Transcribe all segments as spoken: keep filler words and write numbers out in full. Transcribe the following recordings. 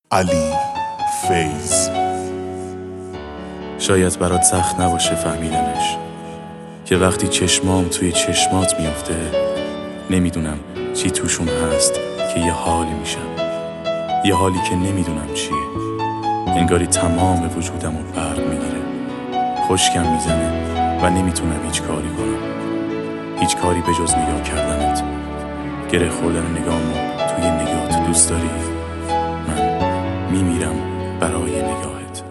علی فیض. شاید برات سخت نباشه فهمیدنش، که وقتی چشمام توی چشمات میفته نمیدونم چی توشون هست که یه حالی میشم، یه حالی که نمیدونم چیه. انگاری تمام وجودم رو برق میگیره، خشکم میزنه و نمیتونم هیچ کاری کنم، هیچ کاری به جز نگاه کردنت. گره خوردن نگامو توی نگاهت دوست داری؟ من میمیرم برای نگاهت.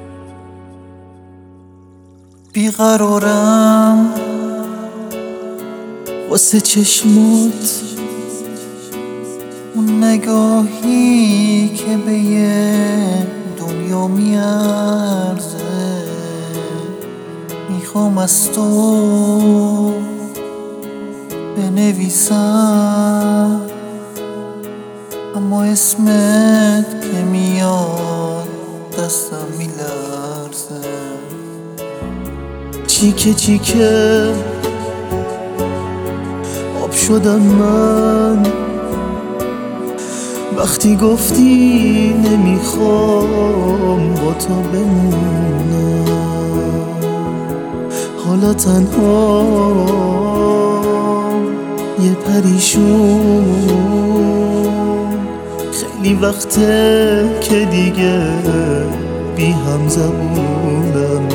بیقرارم واسه چشمات، اون نگاهی که به یه دنیا میارزه. میخوام از تو بنویسم، اما اسمت که میاد دستم میلرزه. چیکه چیکه آب شدم من وقتی گفتی نمیخوام با تو بمونم. حالا تنها یه پریشون، خیلی وقته که دیگه بی هم زبونم.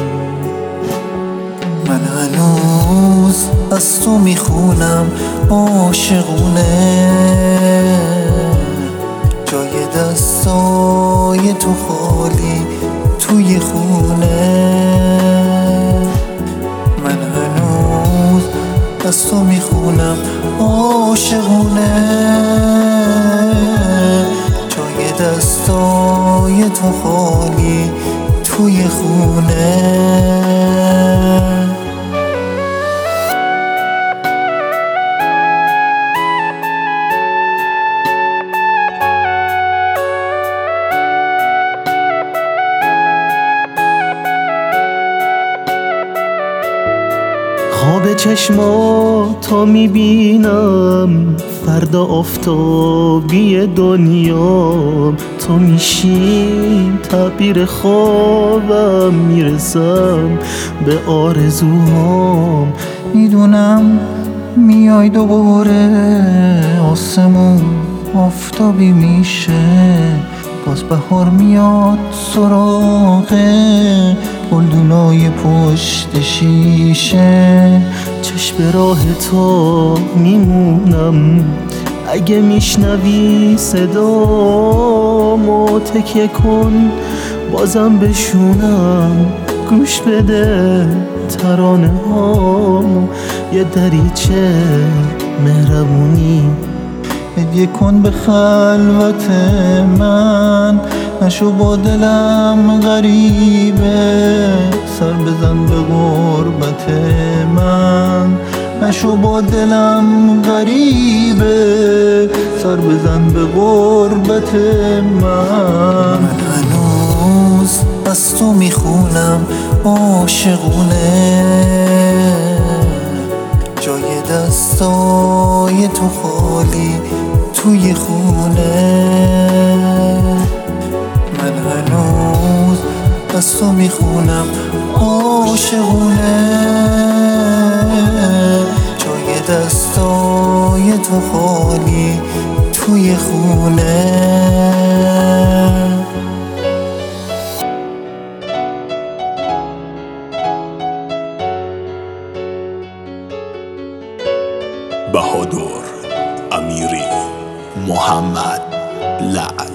من هنوز از تو میخونم عاشقونه، جای دستای تو خالی توی خونه. من هنوز از تو میخونم عاشقونه، جای دستای تو خالی توی خونه. خواب چشماتو میبینم، فردا آفتابی دنیام تو میشی تعبیر خوابم. میرسم به آرزوهام، میدونم میای دوباره آسمون آفتابی میشه. باز بهار میاد سراغه گلدونای پشت شیشه. چشم راه تو میمونم، اگه میشنوی صدامو تکیه کن بازم بشونم. گوش بده ترانه هامو، یه دریچه مهربونی هدیه کن به خلوت من. نشو با دلم غریبه، سر بزن به غربت من. نشو با دلم غریبه، سر بزن به غربت من. من هنوز از تو میخونم عاشقونه، جای دستای تو خالی توی خونه. من هنوز از تو میخونم عاشقونه، جای دستای تو خالی توی خونه. بهادر امیری محمد لعل.